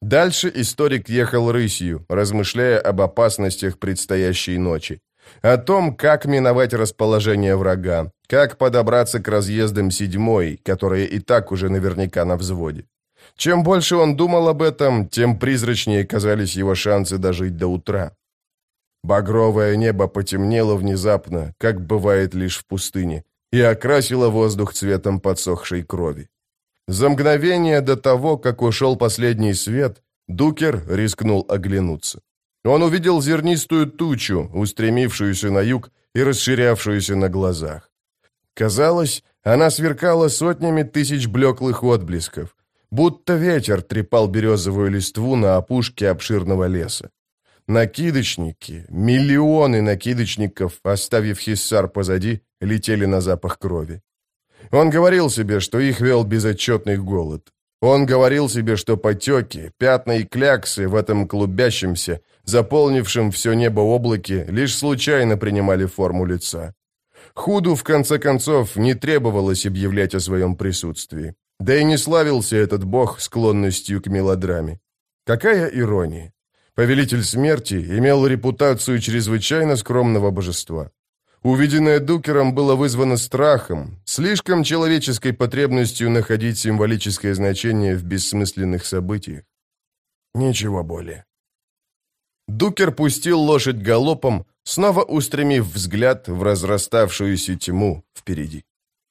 Дальше историк ехал рысью, размышляя об опасностях предстоящей ночи. О том, как миновать расположение врага, как подобраться к разъездам 7-й, которые и так уже наверняка на взводе. Чем больше он думал об этом, тем призрачнее казались его шансы дожить до утра. Багровое небо потемнело внезапно, как бывает лишь в пустыне, и окрасило воздух цветом подсохшей крови. За мгновение до того, как ушел последний свет, Дукер рискнул оглянуться. Он увидел зернистую тучу, устремившуюся на юг и расширявшуюся на глазах. Казалось, она сверкала сотнями тысяч блеклых отблесков, будто ветер трепал березовую листву на опушке обширного леса. Накидочники, миллионы накидочников, оставив Хиссар позади, летели на запах крови. Он говорил себе, что их вел безотчетный голод. Он говорил себе, что потеки, пятна и кляксы в этом клубящемся, заполнившем все небо облаке, лишь случайно принимали форму лица. Худу, в конце концов, не требовалось объявлять о своем присутствии. Да и не славился этот бог склонностью к мелодраме. Какая ирония! Повелитель смерти имел репутацию чрезвычайно скромного божества. Увиденное Дукером было вызвано страхом, слишком человеческой потребностью находить символическое значение в бессмысленных событиях. Ничего более. Дукер пустил лошадь галопом, снова устремив взгляд в разраставшуюся тьму впереди.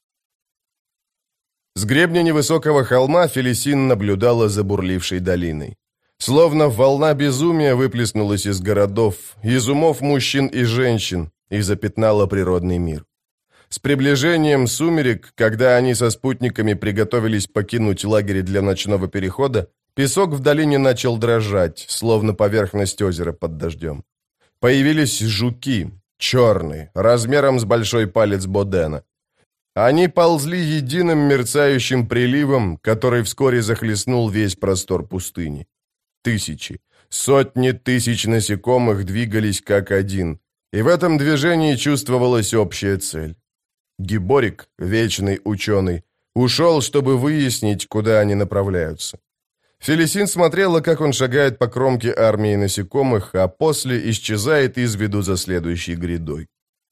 С гребня невысокого холма Фелисин наблюдала за бурлившей долиной. Словно волна безумия выплеснулась из городов, из умов мужчин и женщин, и запятнала природный мир. С приближением сумерек, когда они со спутниками приготовились покинуть лагерь для ночного перехода, песок в долине начал дрожать, словно поверхность озера под дождем. Появились жуки, черные, размером с большой палец Бодена. Они ползли единым мерцающим приливом, который вскоре захлестнул весь простор пустыни. Тысячи, сотни тысяч насекомых двигались как один, и в этом движении чувствовалась общая цель. Гиборик, вечный ученый, ушел, чтобы выяснить, куда они направляются. Фелисин смотрела, как он шагает по кромке армии насекомых, а после исчезает из виду за следующей грядой.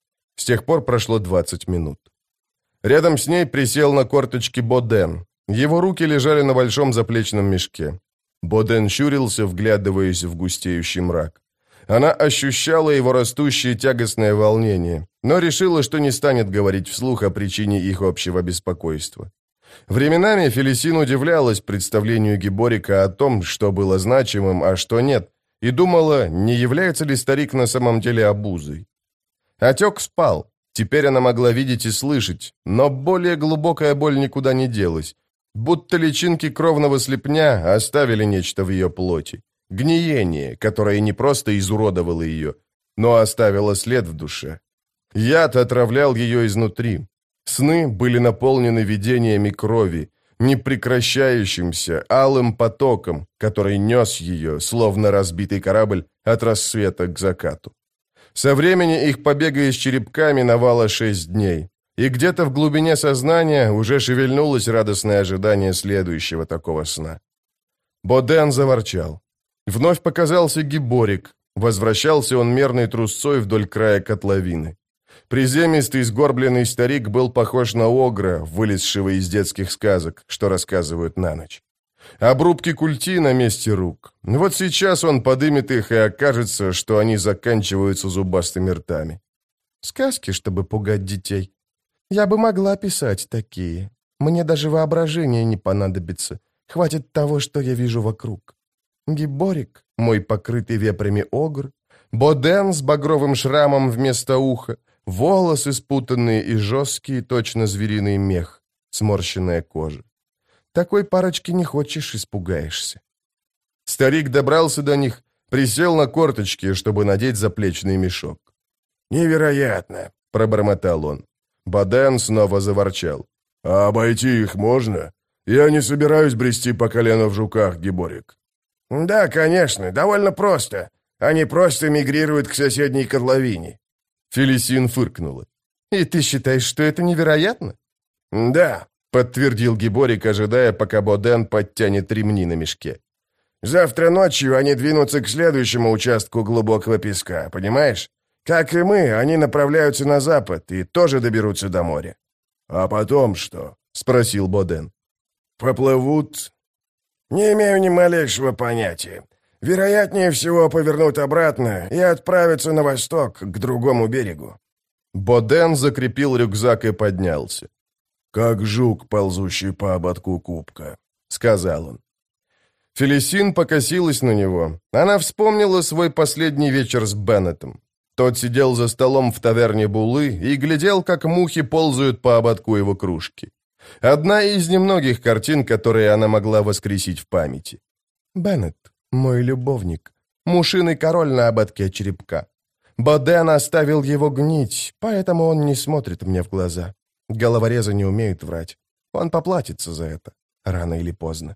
С тех пор прошло 20 минут. Рядом с ней присел на корточки Боден. Его руки лежали на большом заплечном мешке. Боден щурился, вглядываясь в густеющий мрак. Она ощущала его растущее тягостное волнение, но решила, что не станет говорить вслух о причине их общего беспокойства. Временами Фелисин удивлялась представлению Гиборика о том, что было значимым, а что нет, и думала, не является ли старик на самом деле обузой. Отек спал, теперь она могла видеть и слышать, но более глубокая боль никуда не делась, будто личинки кровного слепня оставили нечто в ее плоти. Гниение, которое не просто изуродовало ее, но оставило след в душе. Яд отравлял ее изнутри. Сны были наполнены видениями крови, непрекращающимся алым потоком, который нес ее, словно разбитый корабль, от рассвета к закату. Со времени их побега из черепка миновало 6 дней, и где-то в глубине сознания уже шевельнулось радостное ожидание следующего такого сна. Боден заворчал. Вновь показался Гиборик. Возвращался он мерной трусцой вдоль края котловины. Приземистый сгорбленный старик был похож на огра, вылезшего из детских сказок, что рассказывают на ночь. Обрубки культи на месте рук. Вот сейчас он подымет их, и окажется, что они заканчиваются зубастыми ртами. Сказки, чтобы пугать детей. Я бы могла писать такие. Мне даже воображение не понадобится. Хватит того, что я вижу вокруг. Гиборик, мой покрытый вепрями огр, Боден с багровым шрамом вместо уха, волосы спутанные и жесткие, точно звериный мех, сморщенная кожа. Такой парочки не хочешь, испугаешься. Старик добрался до них, присел на корточки, чтобы надеть заплечный мешок. «Невероятно!» — пробормотал он. Боден снова заворчал. «А обойти их можно? Я не собираюсь брести по колено в жуках, Гиборик». «Да, конечно, довольно просто. Они просто мигрируют к соседней котловине». Фелисин фыркнула. «И ты считаешь, что это невероятно?» «Да», — подтвердил Гиборик, ожидая, пока Боден подтянет ремни на мешке. Завтра ночью они двинутся к следующему участку глубокого песка, понимаешь? Как и мы, они направляются на запад и тоже доберутся до моря». «А потом что?» — спросил Боден. «Поплывут?» «Не имею ни малейшего понятия. Вероятнее всего повернут обратно и отправятся на восток, к другому берегу». Боден закрепил рюкзак и поднялся. «Как жук, ползущий по ободку кубка», — сказал он. Фелисин покосилась на него. Она вспомнила свой последний вечер с Беннетом. Тот сидел за столом в таверне Булы и глядел, как мухи ползают по ободку его кружки. Одна из немногих картин, которые она могла воскресить в памяти. «Беннет, мой любовник, мушиный король на ободке черепка. Боден оставил его гнить, поэтому он не смотрит мне в глаза. Головорезы не умеют врать. Он поплатится за это, рано или поздно».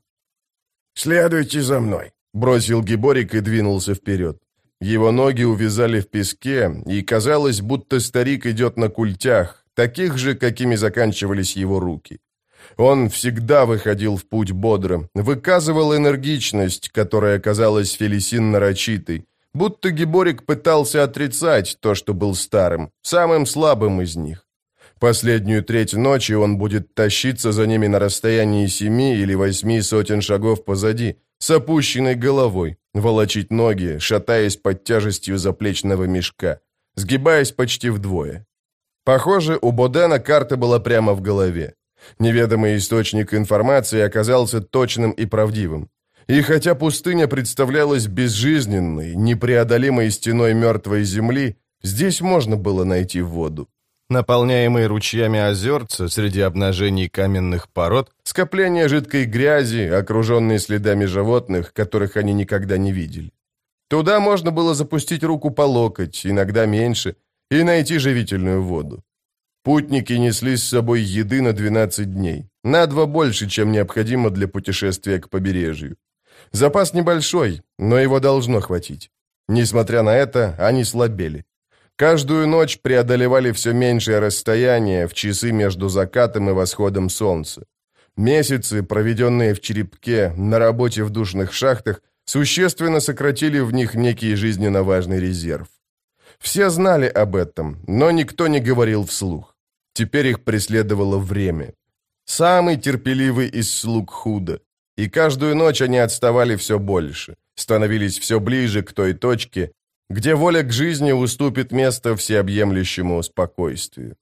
«Следуйте за мной», — бросил Гиборик и двинулся вперед. Его ноги увязали в песке, и казалось, будто старик идет на культях, таких же, какими заканчивались его руки. Он всегда выходил в путь бодро, выказывал энергичность, которая казалась Фелисин нарочитой, будто Гиборик пытался отрицать то, что был старым, самым слабым из них. Последнюю треть ночи он будет тащиться за ними на расстоянии 7 или 8 сотен шагов позади, с опущенной головой, волочить ноги, шатаясь под тяжестью заплечного мешка, сгибаясь почти вдвое. Похоже, у Бодена карта была прямо в голове. Неведомый источник информации оказался точным и правдивым. И хотя пустыня представлялась безжизненной, непреодолимой стеной мертвой земли, здесь можно было найти воду. Наполняемые ручьями озерца среди обнажений каменных пород, скопление жидкой грязи, окруженные следами животных, которых они никогда не видели. Туда можно было запустить руку по локоть, иногда меньше, и найти живительную воду. Путники несли с собой еды на 12 дней, на 2 больше, чем необходимо для путешествия к побережью. Запас небольшой, но его должно хватить. Несмотря на это, они слабели. Каждую ночь преодолевали все меньшее расстояние в часы между закатом и восходом солнца. Месяцы, проведенные в черепке, на работе в душных шахтах, существенно сократили в них некий жизненно важный резерв. Все знали об этом, но никто не говорил вслух. Теперь их преследовало время. Самый терпеливый из слуг Худа. И каждую ночь они отставали все больше, становились все ближе к той точке, где воля к жизни уступит место всеобъемлющему спокойствию.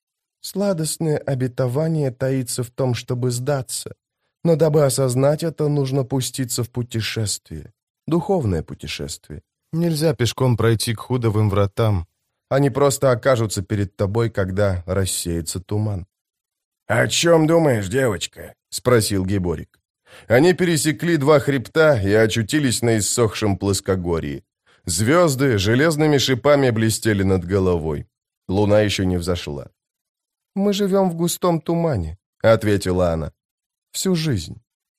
Сладостное обетование таится в том, чтобы сдаться, но дабы осознать это, нужно пуститься в путешествие, духовное путешествие. Нельзя пешком пройти к Худовым вратам, они просто окажутся перед тобой, когда рассеется туман. «О чем думаешь, девочка?» — спросил Гиборик. Они пересекли 2 хребта и очутились на иссохшем плоскогорье. Звезды железными шипами блестели над головой. Луна еще не взошла. «Мы живем в густом тумане», — ответила она. «Всю жизнь».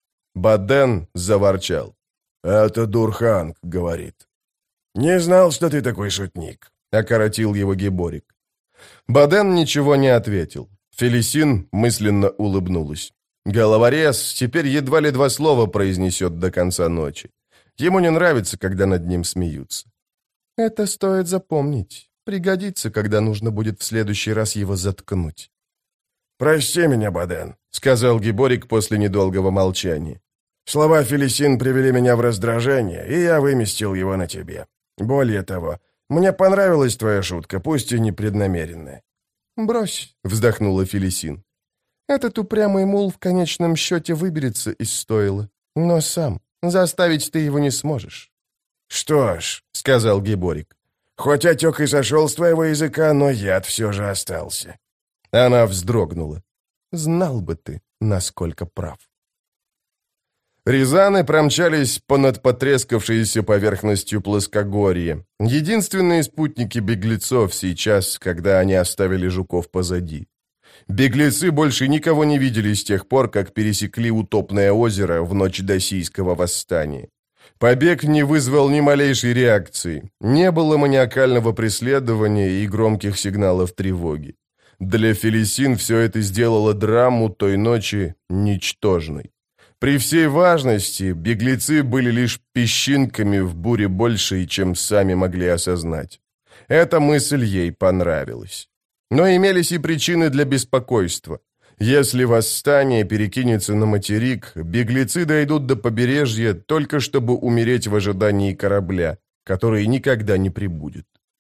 Боден заворчал. «Это Дурханг говорит». «Не знал, что ты такой шутник», — окоротил его Гиборик. Боден ничего не ответил. Фелисин мысленно улыбнулась. Головорез теперь едва ли 2 слова произнесет до конца ночи. Ему не нравится, когда над ним смеются. Это стоит запомнить. Пригодится, когда нужно будет в следующий раз его заткнуть. «Прости меня, Боден», — сказал Гиборик после недолгого молчания. «Слова Фелисин привели меня в раздражение, и я выместил его на тебе. Более того, мне понравилась твоя шутка, пусть и непреднамеренная». «Брось», — вздохнула Фелисин. «Этот упрямый мул в конечном счете выберется из стойла, но сам. Заставить ты его не сможешь». «Что ж», — сказал Гиборик, — «хоть отек и сошел с твоего языка, но яд все же остался». Она вздрогнула. «Знал бы ты, насколько прав». Рязаны промчались понад потрескавшейся поверхностью плоскогорья. Единственные спутники беглецов сейчас, когда они оставили жуков позади. Беглецы больше никого не видели с тех пор, как пересекли Утопное озеро в ночь Досийского восстания. Побег не вызвал ни малейшей реакции, не было маниакального преследования и громких сигналов тревоги. Для Фелисин все это сделало драму той ночи ничтожной. При всей важности беглецы были лишь песчинками в буре большей, чем сами могли осознать. Эта мысль ей понравилась. Но имелись и причины для беспокойства. Если восстание перекинется на материк, беглецы дойдут до побережья только чтобы умереть в ожидании корабля, который никогда не прибудет.